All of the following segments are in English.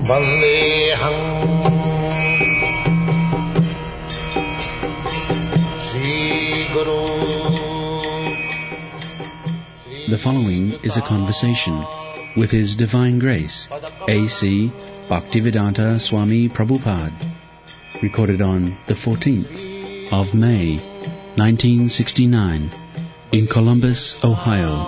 Vandeham Sri Guru. The following is a conversation with His Divine Grace, A.C. Bhaktivedanta Swami Prabhupada, recorded on the 14th of May, 1969, in Columbus, Ohio.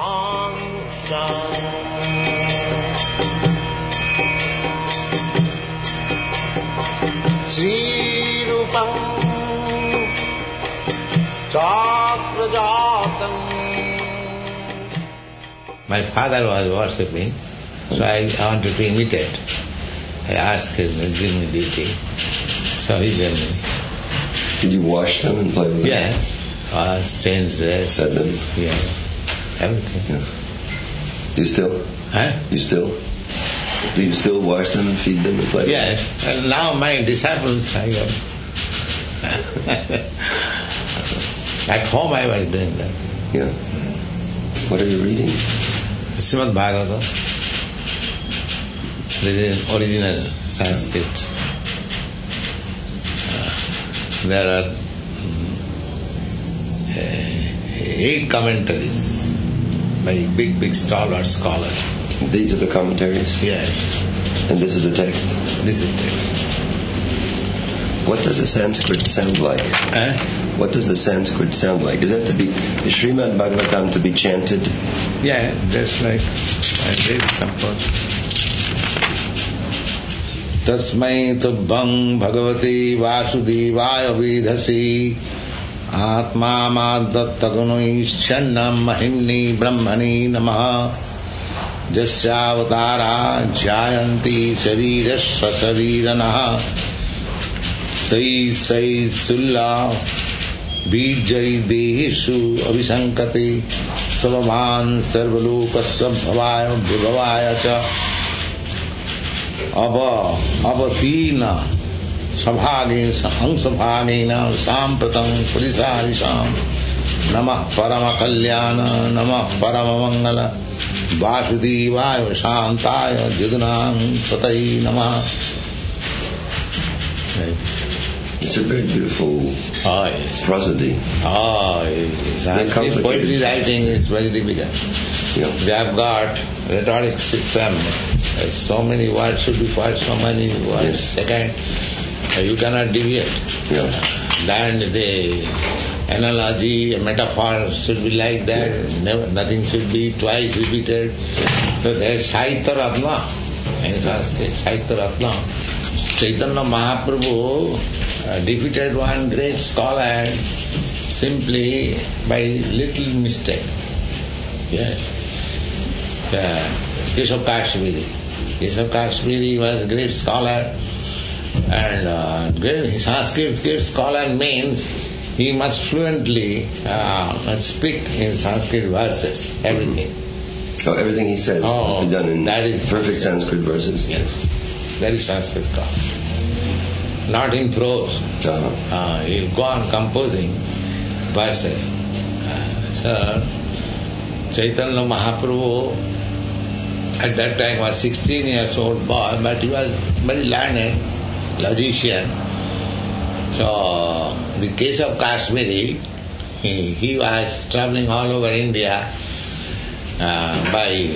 Sri Rupam Chakrajatam. My father was worshipping, so I wanted to imitate. I asked him to give me duty, so he gave me. Did you wash them and play with them? Yes, wash, change dress, Fed them? yeah, everything. Yeah. You still? Huh? You still? Do you still wash them and feed them and play with them? Yes, and now my disciples, I go. At home I was doing that. Yeah. What are you reading? Srimad Bhagavatam. This is original Sanskrit. There are 8 commentaries by big stalwart scholar. These are the commentaries? Yes, And this is the text? this is text. What does the Sanskrit sound like? What does the Sanskrit sound like? Is Srimad Bhagavatam to be chanted? Yeah, just like I did suppose. Tasmai tubbham bhagavati vasudevaya vidhasi atma maddattagunoishannam mahimni brahmani namaha jasyavatara jayanti sharirasya shariranaha sai sulla बीजय देहेषु अभिसंकते सर्वमान सर्वलोकस्य भवाय विभवाय च अवतीर्ण सभागेन अंशभागेन साम्प्रतं पुरिसारिषां नमः परम कल्याण नमः परम मंगल वासुदेवाय शांताय जगन्नाथ पतये नमः. It's a very beautiful prosody. Sanskrit poetry writing is very difficult. Yeah. They have got rhetoric system. So many words should be first, so many words second. You cannot deviate. Yeah. Then the analogy, metaphor should be like that. Never, nothing should be twice repeated. So there is Sahitya Ratna. In Sanskrit, Sahitya Ratna. Chaitanya Mahaprabhu defeated one great scholar simply by little mistake. Yes. Keshav Kashmiri. Keshav Kashmiri was a great scholar, and Sanskrit great scholar means he must fluently speak in Sanskrit verses, everything. Oh, everything he says must be done in that is perfect Sanskrit verses? Yes. That is Sanskrit scholar. Not in prose. He'll go on composing verses. So, Chaitanya Mahaprabhu at that time was 16 years old boy, but he was very learned, logician. So, the case of Kashmiri, he was traveling all over India by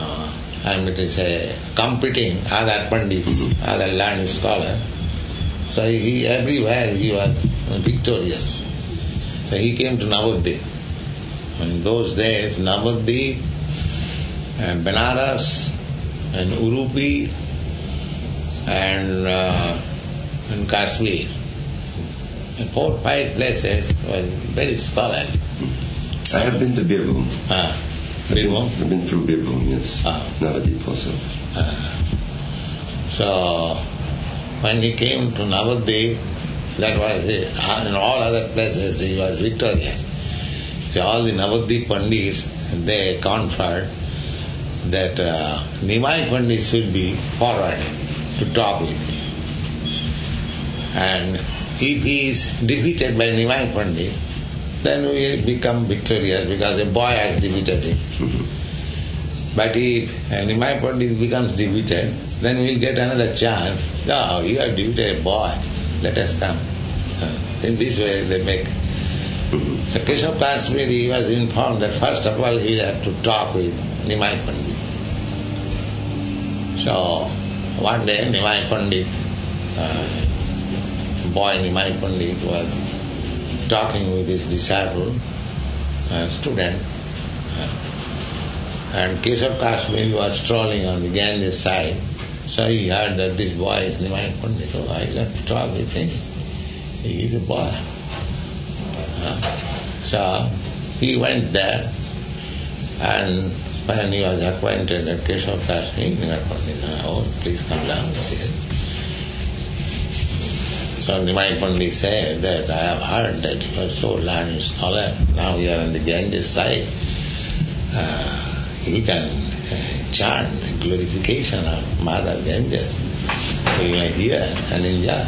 competing other pandits, other learned scholars. So everywhere he was victorious. So he came to Navadvip. In those days, Navadvip and Benares and Udupi and Kashmir. And 4 or 5 places were very scholarly. I have been to Birbhum. Birbhum? I've been through Birbhum, yes. Navadvip also. So when he came to Navadvip, that was it. In all other places he was victorious. So all the Navadvip Pandits, they conferred that Nimai Pandit should be forwarded to talk with him. And if he is defeated by Nimai Pandit, then we become victorious because a boy has defeated him. But if Nimai Pandit becomes defeated, then we'll get another chance. No, you are defeated, boy. Let us come. In this way they make. So Keshav Kashmiri was informed that first of all he had to talk with Nimai Pandit. So one day Nimai Pandit, boy Nimai Pandit was talking with his disciple, student, and Keshav Kashmiri was strolling on the Ganges side. So he heard that this boy is Nimai Pandit. So I got to talk with him. He is a boy. So he went there, and when he was acquainted that Keshav Kashmiri, Nimai Pandit said, "Oh, please come down and see it." So Nimai Pandit said that I have heard that you are so learned scholar. Now you are on the Ganges side. You can chant the glorification of Mother Ganges. You may hear and enjoy.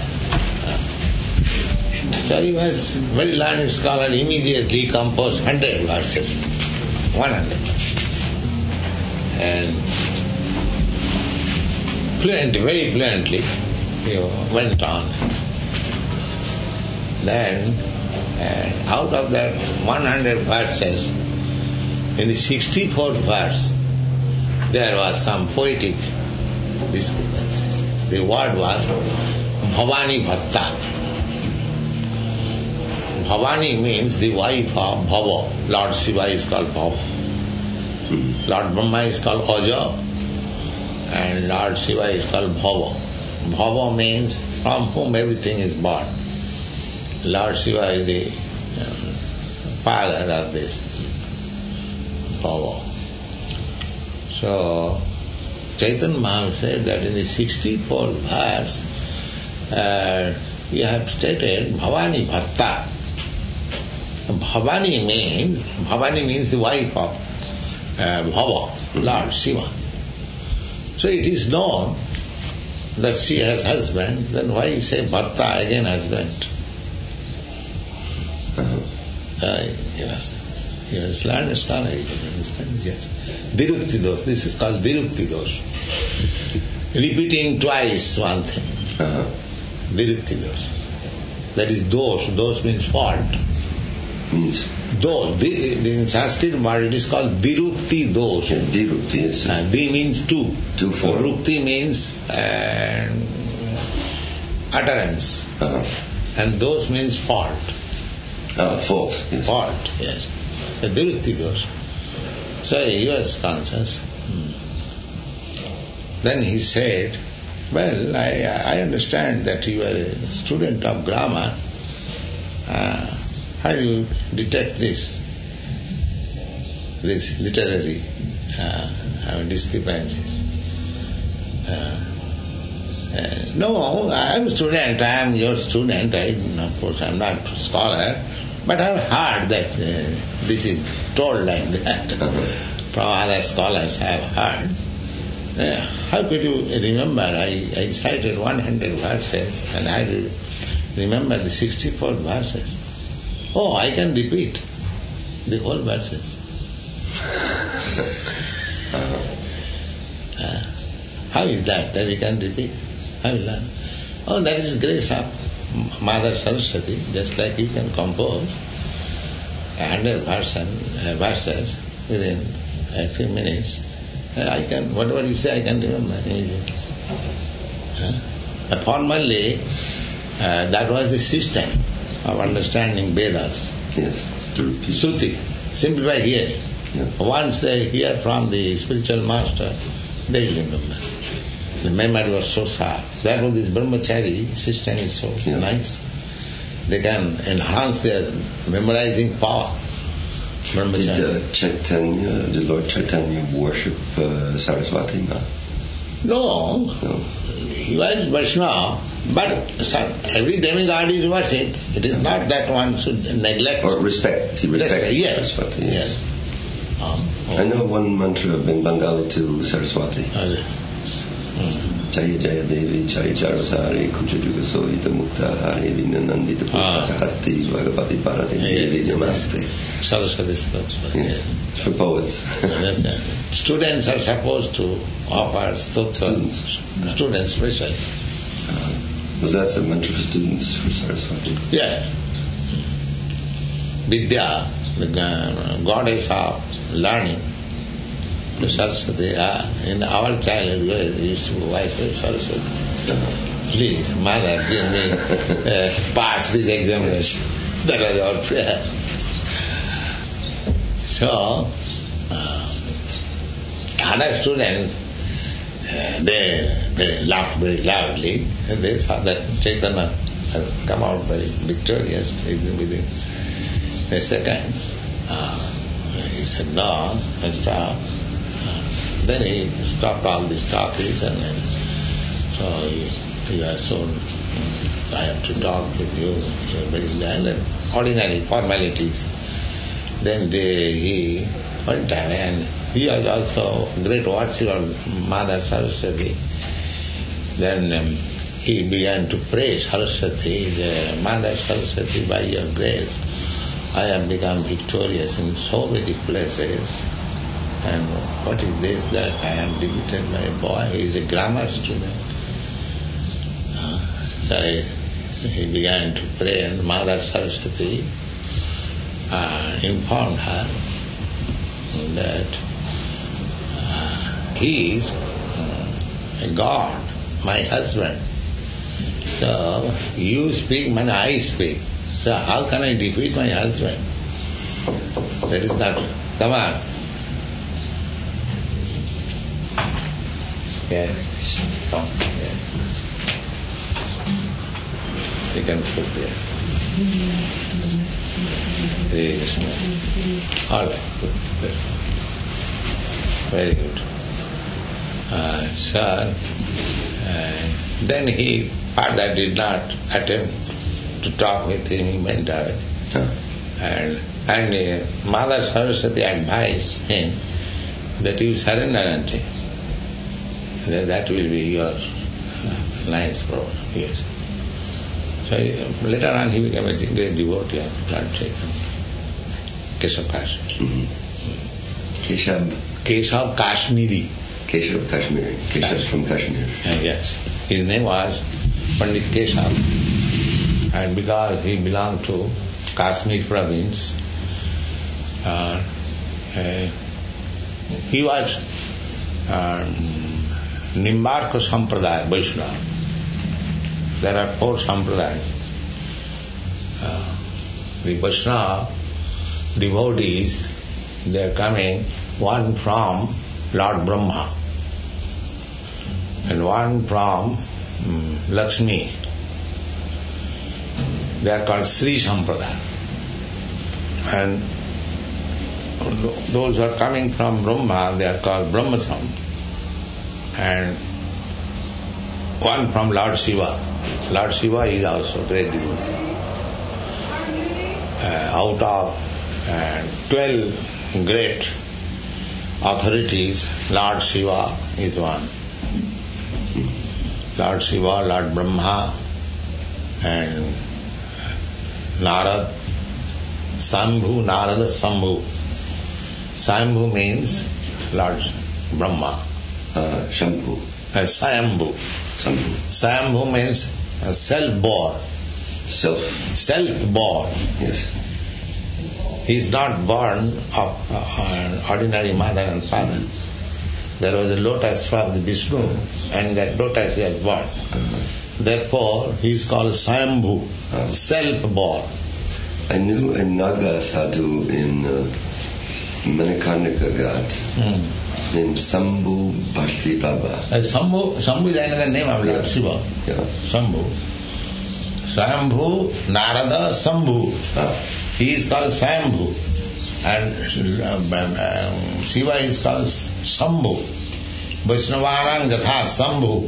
So he was very learned scholar, immediately composed 100 verses. 100. And very fluently, he went on. Then, out of that 100 verses, in the 64th verse, there was some poetic discrepancies. The word was Bhavani Bhatta. Bhavani means the wife of Bhava. Lord Shiva is called Bhava. Lord Brahma is called Aja, and Lord Shiva is called Bhava. Bhava means from whom everything is born. Lord Shiva is the father of this Bhava. So Chaitanya Mahaprabhu said that in the 64th verse, you have stated Bhavani Bhatta. Bhavani means the wife of Bhava, Lord Shiva. So it is known that she has husband, then why you say Bharta again husband? He was learned scholar, you can understand, yes. Dirukti dosh, this is called Dirukti dosh. Repeating twice one thing. Dirukti dosh. That is dosh, dosh means fault. Means? Dosh, in Sanskrit word it is called Dirukti dosh. Yeah, Dirukti is. Di means two. Two form. Rukti means utterance. And dosh means fault. Fault. Yes. Fault, yes. The Dirukti dosh. So he was conscious. Then he said, well, I understand that you are a student of grammar. How do you detect this literary discrepancies? No, I am a student, I am your student. Of course, I am not a scholar, but I have heard that this is told like that. From other scholars I have heard. How could you remember? I cited 100 verses and I remember the 64 verses. Oh, I can repeat the whole verses. How is that we can repeat? How will learn? Oh, that is grace of Mother Saraswati, just like you can compose 100 verses within a few minutes. I can, whatever you say, I can remember immediately. Formerly, that was the system of understanding Vedas. Yes. Shruti, simply by hearing. Yeah. Once they hear from the spiritual master, they remember. The memory was so sharp. Therefore this brahmachari system is so nice. They can enhance their memorizing power. Did Lord Chaitanya worship Saraswati? No. He was Vaishnava, but every demigod is worshipped. It is not that one should neglect. Or respect. He respects yes. Saraswati. Yes. I know one mantra in Bengali to Saraswati. Jaya Jaya Devi Chari Charasari Kuchajuga Sovita Mukta Hari Vina Nandita Pustaka Hasti Bhagavati Bharati Devi Namaste. Saraswati Stotra. For poets. Students are supposed to offer stotra. Students especially. Was that a mantra for students for Saraswati? Yeah. Vidya, the goddess of learning, to Saraswati. In our childhood, we used to voice Saraswati. Please, Mother, give me pass this examination. That was our prayer. So, other students, they laughed very loudly, and they thought that Chaitanya has come out very victorious within a second. He said, no, and stop. Then he stopped all these talkies, and then, so you are so, I have to talk with you, you're very grand, and ordinary formalities. Then he went away, and he was also great worshipper of Mother Saraswati. Then he began to pray Saraswati, Mother Saraswati, by your grace, I have become victorious in so many places. And what is this that I am defeated by a boy who is a grammar student? So he began to pray, and Mother Saraswati informed her that he is a God, my husband. So you speak, man, I speak. So how can I defeat my husband? That is not. Come on. Yeah. Come. Yeah. You can put there. Hare Krishna. All right. Good. Very good. Sir, then he further did not attempt to talk with him. He went away. And Mother Saraswati advised him that you surrender unto him. That will be your nice problem. Yes. So later on he became a great devotee of Lord Chaitanya. Keshav Kashmiri. Keshav Kashmiri. Keshav Kashmiri. Keshav from Kashmir. Yes. His name was Pandit Keshav. And because he belonged to Kashmir province, he was Nimbarka Sampradaya, Vaishnava. There are 4 Sampradayas. The Vaishnava devotees, they are coming, one from Lord Brahma and one from Lakshmi. They are called Sri Sampradaya. And those who are coming from Brahma, they are called Brahma Sam. And one from Lord Shiva. Lord Shiva is also great devotee. Out of 12 great authorities, Lord Shiva is one. Lord Shiva, Lord Brahma, and Narad, Sambhu, Narada, Sambhu. Sambhu means Lord Brahma. Shambhu. Swayambhu. Swayambhu means self-born. Self-born. Yes. He is not born of ordinary mother and father. There was a lotus from the Vishnu, and that lotus he was born. Therefore, he is called Swayambhu, self-born. I knew a Naga sadhu in Manikarnika Ghat named Sambhu Bharti Baba. Sambhu is another name of Lord Shiva. Yeah. Sambhu. Swayambhu, Narada, Sambhu. He is called Swayambhu. And Shiva is called Sambhu. Vaishnavanam Jatha Sambhu.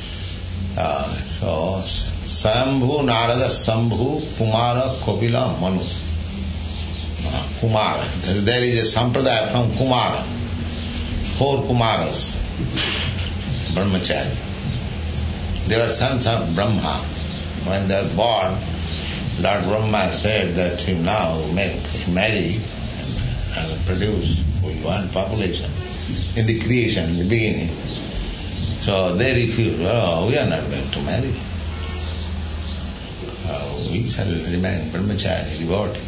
So, Swayambhu, Narada, Sambhu, Kumara, Kopila, Manu. Kumara. There is a sampradaya from Kumara. 4 Kumaras. brahmachari. They were sons of Brahma. When they were born, Lord Brahma said that you now marry and produce, we want population in the creation, in the beginning. So they refused, we are not going to marry. We shall remain brahmachari, devotee.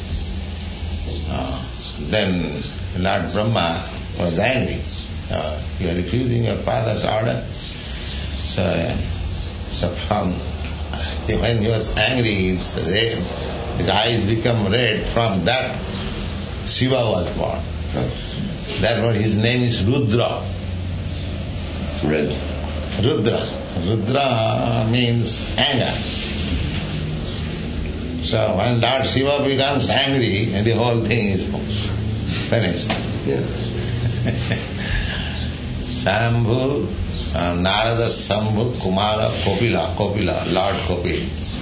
Then Lord Brahma was angry. You are refusing your father's order. So when he was angry, his eyes become red. From that, Shiva was born. Therefore, his name is Rudra. Red. Rudra. Rudra means anger. So when Lord Shiva becomes angry, and the whole thing is finished. Yeah. Shambhu, Narada, Shambhu, Kumara, Kopila, Lord Kopil,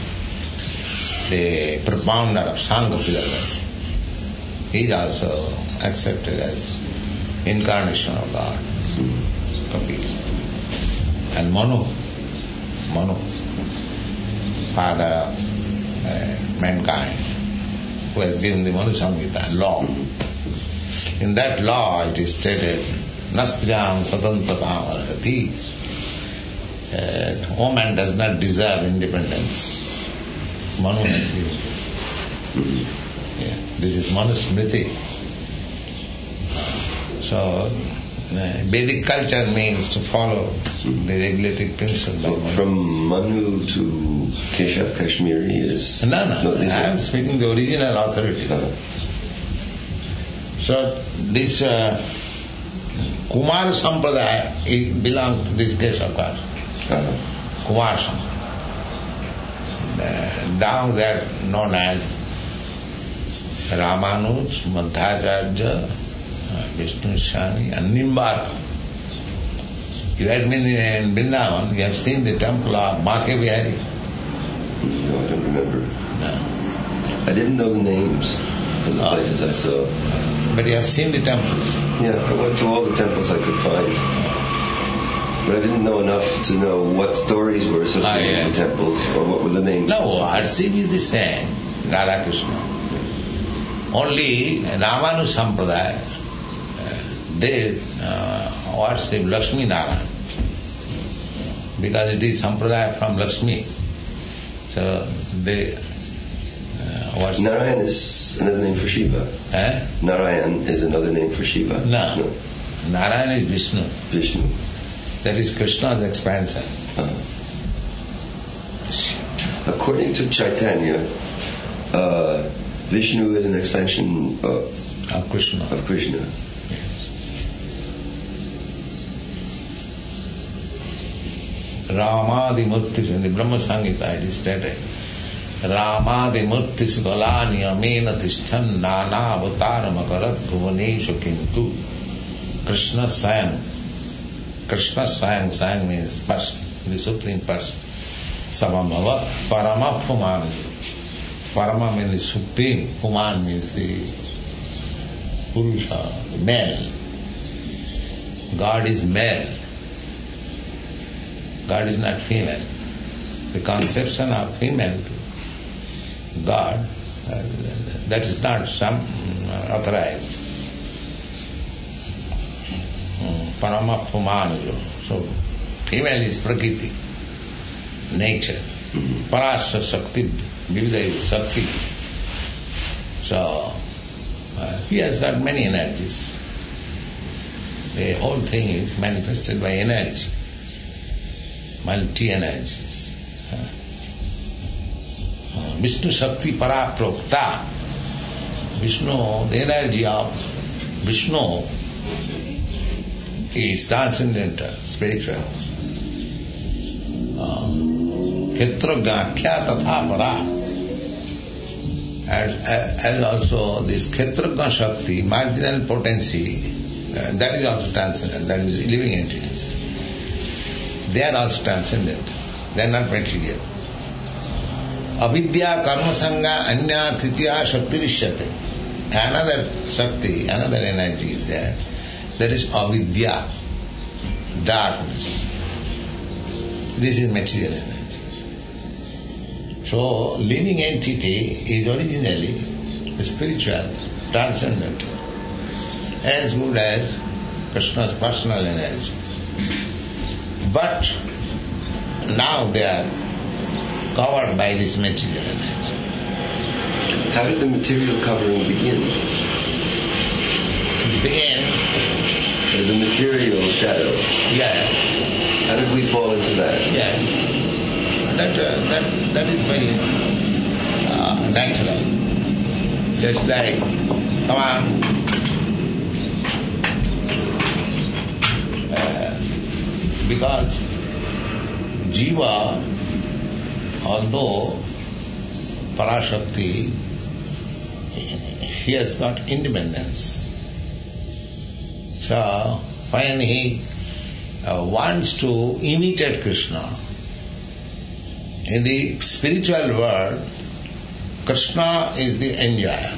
the propounder of Sangha philosophy. He is also accepted as incarnation of God, Kopil. And Manu, father of mankind, who has given the Manu Samhita, law. In that law it is stated, Nastriyam Satantatam Arhati. Woman does not deserve independence. Manu has given. This is Manusmriti. So, Vedic culture means to follow the regulated principle. So from Manu to Keshav Kashmiri is... No, I am speaking the original authority. So this Kumar Sampradaya, it belongs to this Keshav caste. Kumar Sampradaya. Now they are known as Ramanuj, Madhacharya, Vishnu Shani and Nimbaka. You had been in Vrindavan, you have seen the temple of Bake Bihari. No, I don't remember. No. I didn't know the names of the places I saw. But you have seen the temples. Yeah, I went to all the temples I could find. But I didn't know enough to know what stories were associated with the temples or what were the names. No, Arsiv is the same, Radha Krishna. Only Ramanu Sampradaya, they worship Lakshmi Narayan. Because it is Sampradaya from Lakshmi. So they worship. Narayan is another name for Shiva. Narayan is another name for Shiva. No. Narayan is Vishnu. Vishnu. That is Krishna's expansion. According to Chaitanya, Vishnu is an expansion of Krishna. Ramadi Murtis, in the Brahma Samhita it is stated, Ramadi Murtis Galani Amena Tishtan Nana Avataram Akarat Bhuvaneshu Kintu Krishna Sayang. Krishna Sayang means person, the Supreme Person. Samambhava Parama Puman. Parama means the Supreme, Puman means the Purusha, the male. God is male. God is not female. The conception of female to God, that is not authorized. Parama Puman. So, female is Prakriti, nature. Parasya Shakti, Vividaya Shakti. So, he has got many energies. The whole thing is manifested by energy. Multi-energies. Vishnu Shakti Para Prokta. Vishnu, the energy of Vishnu is transcendental, spiritual. Khetragya tatha para. As also this Khetragya Shakti, marginal potency, that is also transcendent, that is living entities. They are also transcendent. They are not material. Avidya karma sangha anya tritiya shakti rishyate. Another shakti, another energy is there. That is avidya, darkness. This is material energy. So, living entity is originally spiritual, transcendental, as good as Krishna's personal energy. But now they are covered by this material energy. How did the material covering begin? It began as the material shadow. Yeah. How did we fall into that? Yeah. That is very natural. Just like, come on. Because Jiva, although Parashakti, he has got independence. So when he wants to imitate Krishna, in the spiritual world, Krishna is the enjoyer.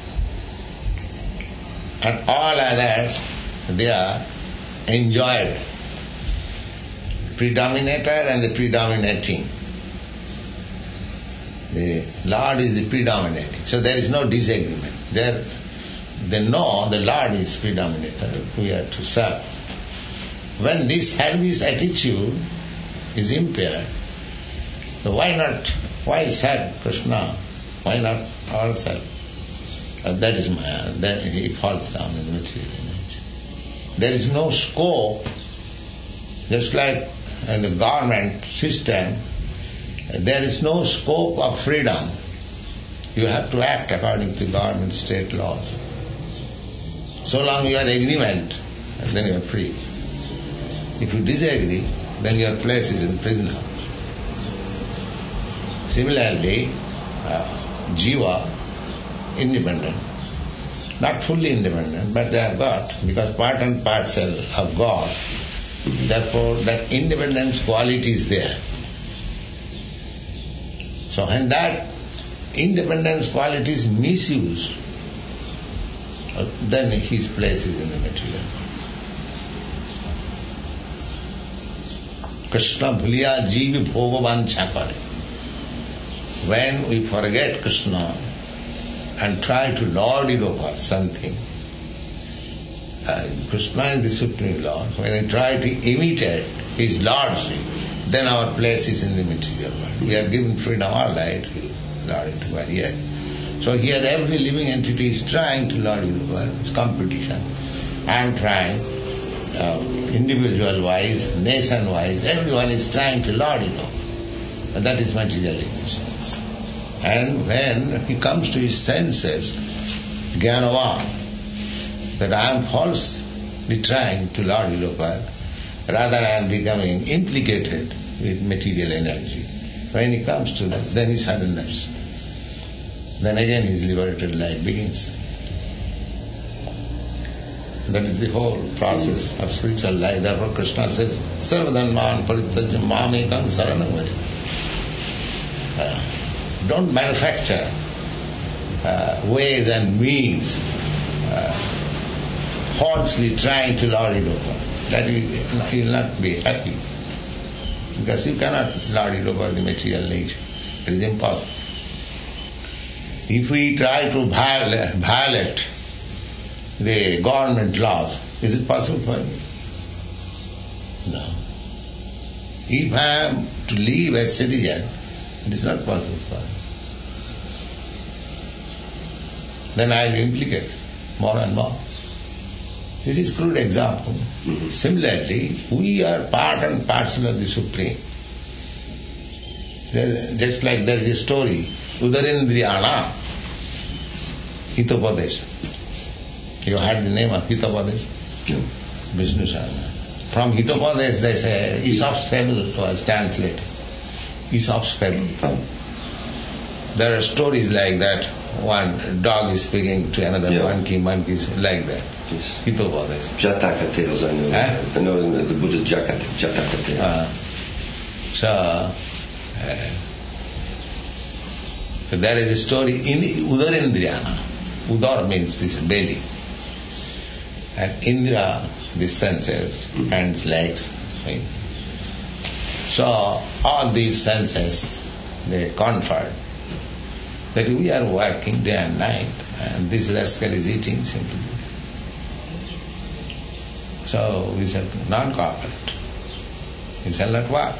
And all others, they are enjoyed. Predominator and the predominating. The Lord is the predominating. So there is no disagreement. They know the Lord is predominator. We have to serve. When this service attitude is impaired, so why serve Krishna? Why not ourselves? That is Maya. Then he falls down in the material energy. There is no scope, just like in the government system, there is no scope of freedom. You have to act according to government state laws. So long you are in agreement, then you are free. If you disagree, then your place is in the prison house. Similarly, Jiva, independent, not fully independent, but they are God, because part and parcel of God. Therefore, that independence quality is there. So when that independence quality is misused, then his place is in the material. Krishna bhuliya jeev bhogavan chakare. When we forget Krishna and try to lord it over something, Krishna is the Supreme Lord. When I try to imitate His Lordship, then our place is in the material world. We are given freedom all right, lord it over here. So here every living entity is trying to lord it over. It's competition. I am trying, individual-wise, nation-wise, everyone is trying to lord it over. And that is material existence. And when he comes to his senses, Jnanavan, that I am falsely trying to lord it over, rather I am becoming implicated with material energy. When he comes to that, then he surrenders. Then again his liberated life begins. That is the whole process of spiritual life. Therefore Krishna says, Sarvadharman parityajya mamekam saranam vraja. Don't manufacture ways and means falsely trying to lord it over. That you will not be happy. Because you cannot lord it over the material nature. It is impossible. If we try to violate the government laws, is it possible for me? No. If I am to live as citizen, it is not possible for me. Then I will implicate more and more. This is a crude example. Similarly, we are part and parcel of the Supreme. Just like there is a story, Udarendriyana, Hitopadesha. You heard the name of Hitopadesha? Vishnu Sarana. From Hitopadesha they say Aesop's fable was translated. Aesop's fable. There are stories like that. One dog is speaking to another monkey is like that. Yes. Hitopadesha. Jataka tales, I know. I know the Buddhist Jataka tales. So there is a story in Udarendriyana. Udar means this belly. And Indra, the senses, hands, legs. Right? So all these senses, they comfort that we are working day and night, and this rascal is eating simply. So we shall not cooperate. We shall not work.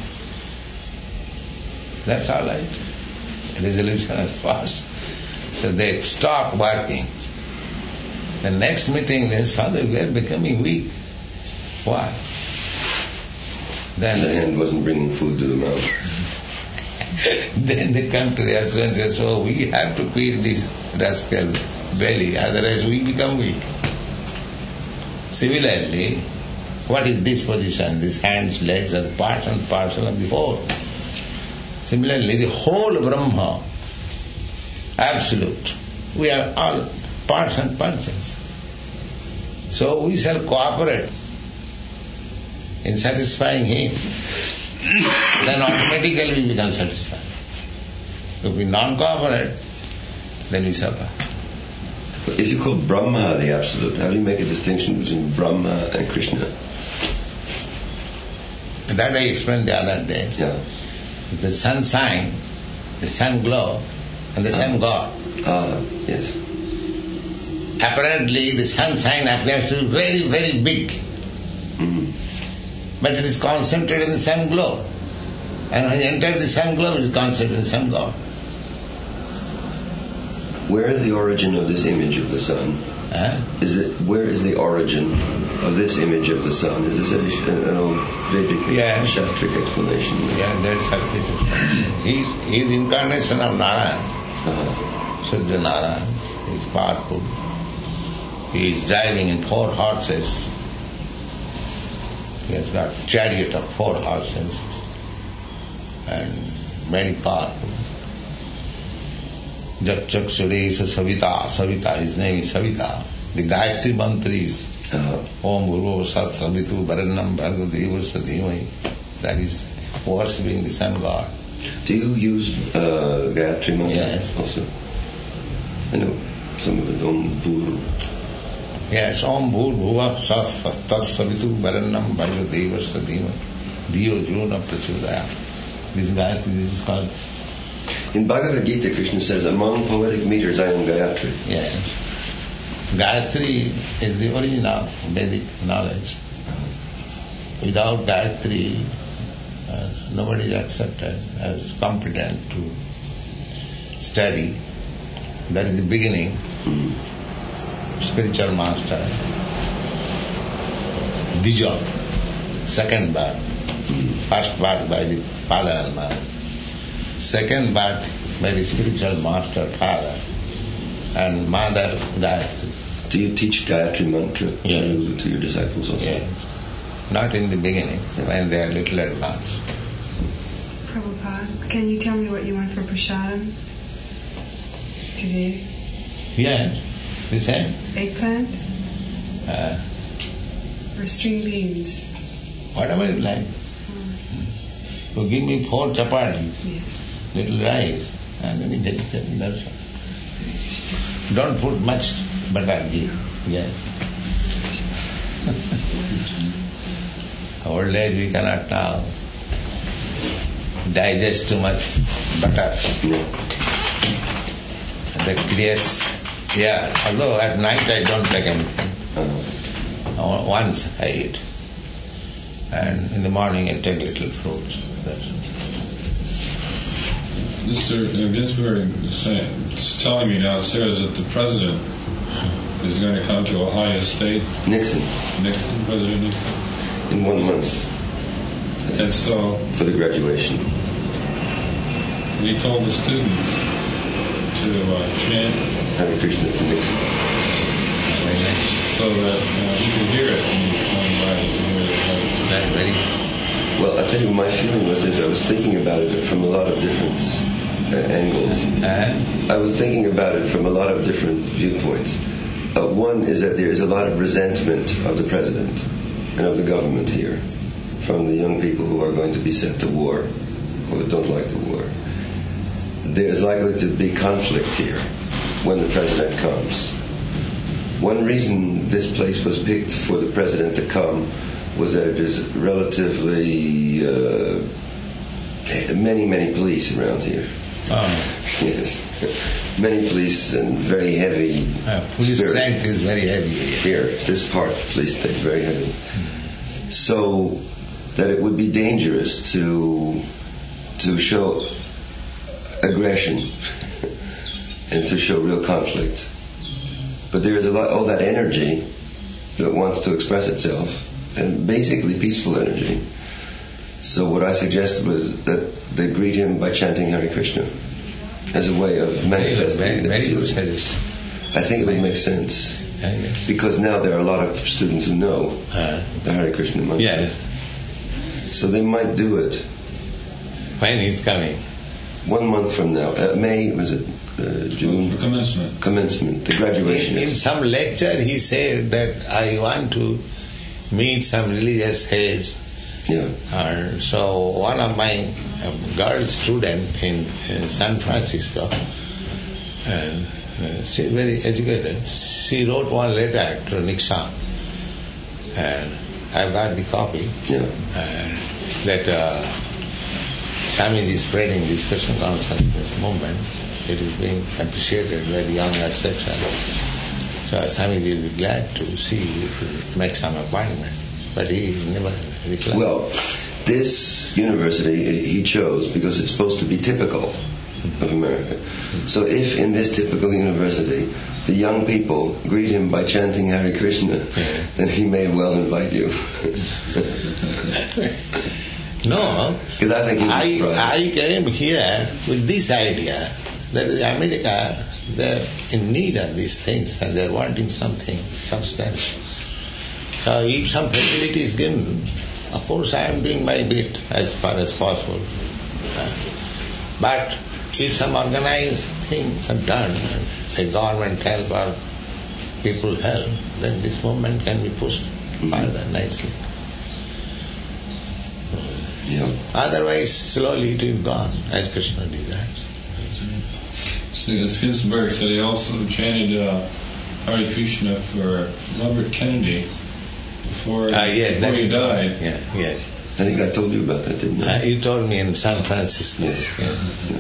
That's all right. Resolution is passed. So they stopped working. The next meeting they saw they were becoming weak. Why? Then the hand wasn't bringing food to the mouth. Then they come to the Ashram and say, so we have to feed this rascal belly, otherwise we become weak. Similarly, what is this position? These hands, legs are part and parcel of the whole. Similarly, the whole Brahma, absolute, we are all parts and parcels. So we shall cooperate in satisfying him. Then automatically we become satisfied. If we non-cooperate, then we suffer. But if you call Brahma the Absolute, how do you make a distinction between Brahma and Krishna? That I explained the other day. Yeah. The sun shine, the sun glow, and the sun God. Yes. Apparently the sunshine appears to be very, very big. Mm-hmm. But it is concentrated in the sun glow. And when you enter the sun glow, it is concentrated in the sun God. Where is the origin of this image of the sun? Where is the origin of this image of the sun? Is this an old Vedic Shastric explanation? Yeah, that's Shastric explanation. He is incarnation of Narayan. Surya Narayan. He is powerful. He is driving in 4 horses. He has got a chariot of 4 horses and very powerful. Jachak Suresha Savita, his name is Savita. The Gayatri mantra is Om Bhurvo Sat Savitu Varannam Bhargo Devasya Dhimai. That is worshipping the sun god. Do you use Gayatri mantra? Yes. Also? I know some of it. Om Bhurvo. Yes, Om Bhurva Sat Savitu Varannam Bhargo Devasya Dhimai. Dhiyo Juna Prachodaya. This Gayatri, this is called. In Bhagavad Gita, Krishna says, among poetic meters I am Gayatri. Yes. Gayatri is the origin of Vedic knowledge. Without Gayatri, nobody is accepted as competent to study. That is the beginning. Spiritual master. Dija, second birth. First birth by the father and mother. Second birth by the spiritual master, father, and mother, Gayatri. Do you teach Gayatri mantra to your disciples also? Yes. Not in the beginning, when they are little advanced. Prabhupada, can you tell me what you want for prasadam today? Yes, the same. Eggplant? Or string beans? Whatever you like. So give me 4 chapatis, little rice, and any vegetable, that's all. Don't put much butter, yes. Old age we cannot now digest too much butter. That creates, although at night I don't take anything. Once I eat. And in the morning I take little fruits. That's it. Mr. Ginsburg is telling me downstairs that the president is going to come to Ohio State. Nixon, President Nixon. In 1 month. And so... For the graduation. He told the students to chant Hare Krishna to Nixon. So that he could hear it when he came by. Well, I'll tell you, my feeling was this. I was thinking about it from a lot of different angles. I was thinking about it from a lot of different viewpoints. One is that there is a lot of resentment of the president and of the government here from the young people who are going to be sent to war, who don't like the war. There is likely to be conflict here when the president comes. One reason this place was picked for the president to come was that it is relatively many police around here. Yes, many police and very heavy. Police strength is very heavy here. This part, police strength very heavy. So that it would be dangerous to show aggression and to show real conflict. But there is all that energy that wants to express itself, and basically peaceful energy. So what I suggested was that they greet him by chanting Hare Krishna as a way of manifesting the feeling. I think it would make sense. Because now there are a lot of students who know the Hare Krishna mantra. Yeah. So they might do it. When he's coming? 1 month from now. May, was it June? For commencement. Commencement, the graduation. In some lecture he said that I want to meet some religious heads. Yeah. So one of my girl student in San Francisco, and she's very educated, she wrote one letter to Nixon, and I've got the copy, that Swamiji is spreading this Krishna consciousness movement. It is being appreciated by the young, etc. So Swamiji will be glad to see you to make some appointment. But he never replied. Well, this university he chose because it's supposed to be typical of America. So if in this typical university the young people greet him by chanting Hare Krishna, then he may well invite you. No, because I think I came here with this idea that America, they're in need of these things and they're wanting something substantial. So if some facility is given, of course I am doing my bit as far as possible. But if some organized things are done, and government help or people help, then this movement can be pushed further nicely. Yeah. Otherwise, slowly it will go on as Krishna desires. Ginsberg said he also chanted Hare Krishna for Robert Kennedy before he died. Yeah, yes. I think I told you about that, didn't I? You told me in San Francisco. Yes. Yeah.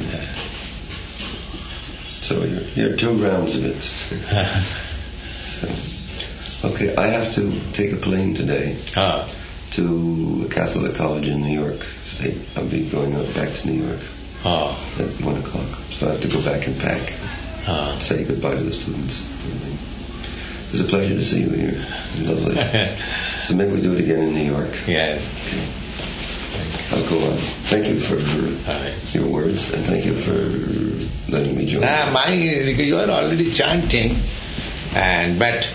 So you're 2 rounds of it. So, okay, I have to take a plane today to a Catholic college in New York State. I'll be going back to New York at 1 o'clock. So I have to go back and pack. Say goodbye to the students. It was a pleasure to see you here. Lovely. So maybe we do it again in New York. Yeah. Okay. I'll go on. Thank you for your words, and thank you for letting me join. You are already chanting, but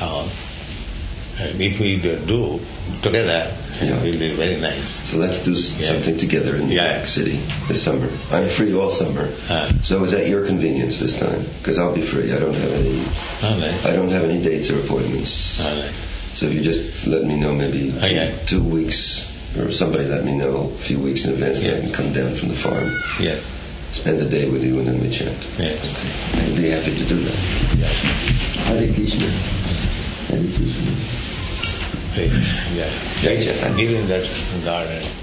if we do together, it will be very nice. So let's do something together in New York City this summer. I'm free all summer. So is at your convenience this time? Because I'll be free. I don't have any. I don't have any dates or appointments. So if you just let me know, maybe 2 weeks. Or somebody let me know a few weeks in advance that I can come down from the farm. Yeah. Spend a day with you and then we chant. Yeah. I'd be happy to do that. Yeah. Hare Krishna. Hare Krishna. Yeah. Give him that garden.